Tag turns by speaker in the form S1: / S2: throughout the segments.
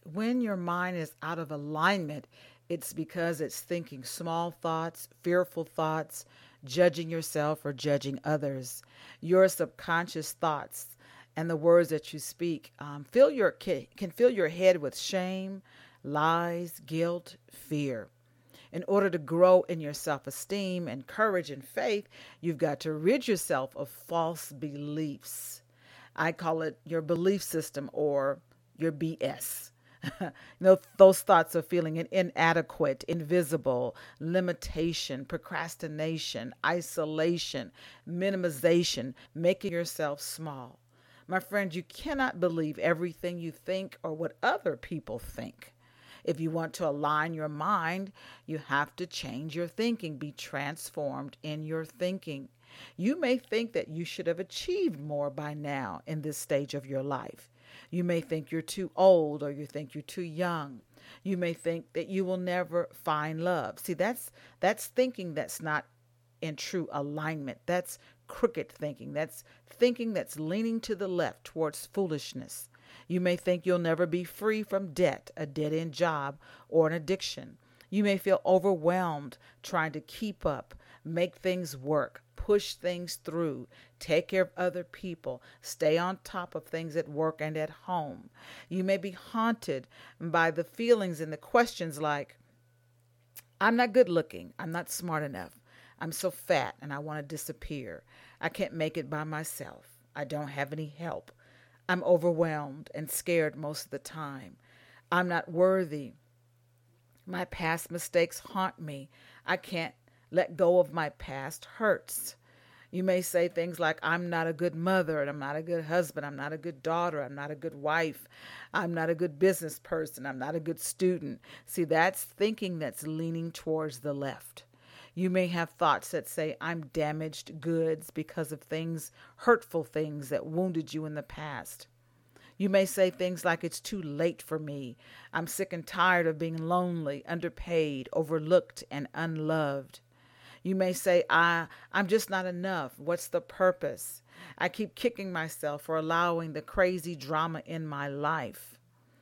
S1: When your mind is out of alignment, it's because it's thinking small thoughts, fearful thoughts, judging yourself or judging others. Your subconscious thoughts and the words that you speak can fill your head with shame, lies, guilt, fear. In order to grow in your self esteem and courage and faith, you've got to rid yourself of false beliefs. I call it your belief system or your BS. Those thoughts of feeling inadequate, invisible, limitation, procrastination, isolation, minimization, making yourself small. My friend, you cannot believe everything you think or what other people think. If you want to align your mind, you have to change your thinking, be transformed in your thinking. You may think that you should have achieved more by now in this stage of your life. You may think you're too old or you think you're too young. You may think that you will never find love. See, that's thinking that's not in true alignment. That's crooked thinking. That's thinking that's leaning to the left towards foolishness. You may think you'll never be free from debt, a dead end job, or an addiction. You may feel overwhelmed trying to keep up, make things work, push things through, take care of other people, stay on top of things at work and at home. You may be haunted by the feelings and the questions like, I'm not good looking, I'm not smart enough, I'm so fat and I want to disappear, I can't make it by myself, I don't have any help, I'm overwhelmed and scared most of the time, I'm not worthy, my past mistakes haunt me, I can't let go of my past hurts. You may say things like, I'm not a good mother, and I'm not a good husband, I'm not a good daughter, I'm not a good wife, I'm not a good business person, I'm not a good student. See, that's thinking that's leaning towards the left. You may have thoughts that say, I'm damaged goods because of things, hurtful things that wounded you in the past. You may say things like, it's too late for me. I'm sick and tired of being lonely, underpaid, overlooked, and unloved. You may say, I'm just not enough. What's the purpose? I keep kicking myself for allowing the crazy drama in my life.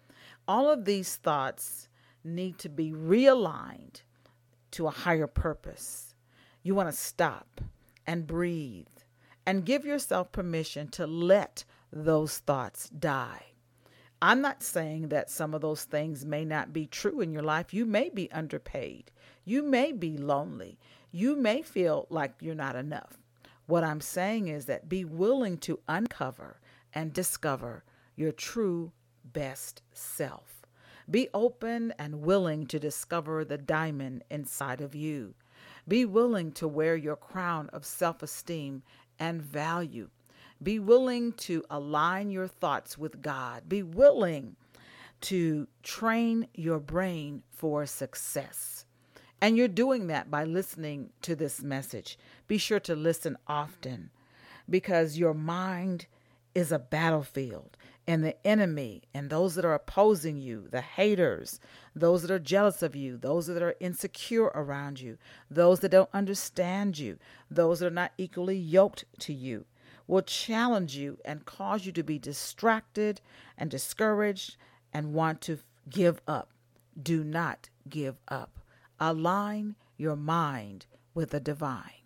S1: All of these thoughts need to be realigned to a higher purpose. You want to stop and breathe and give yourself permission to let those thoughts die. I'm not saying that some of those things may not be true in your life. You may be underpaid. You may be lonely. You may feel like you're not enough. What I'm saying is that be willing to uncover and discover your true best self. Be open and willing to discover the diamond inside of you. Be willing to wear your crown of self-esteem and value. Be willing to align your thoughts with God. Be willing to train your brain for success. And you're doing that by listening to this message. Be sure to listen often because your mind is a battlefield, and the enemy and those that are opposing you, the haters, those that are jealous of you, those that are insecure around you, those that don't understand you, those that are not equally yoked to you, will challenge you and cause you to be distracted and discouraged and want to give up. Do not give up. Align your mind with the divine.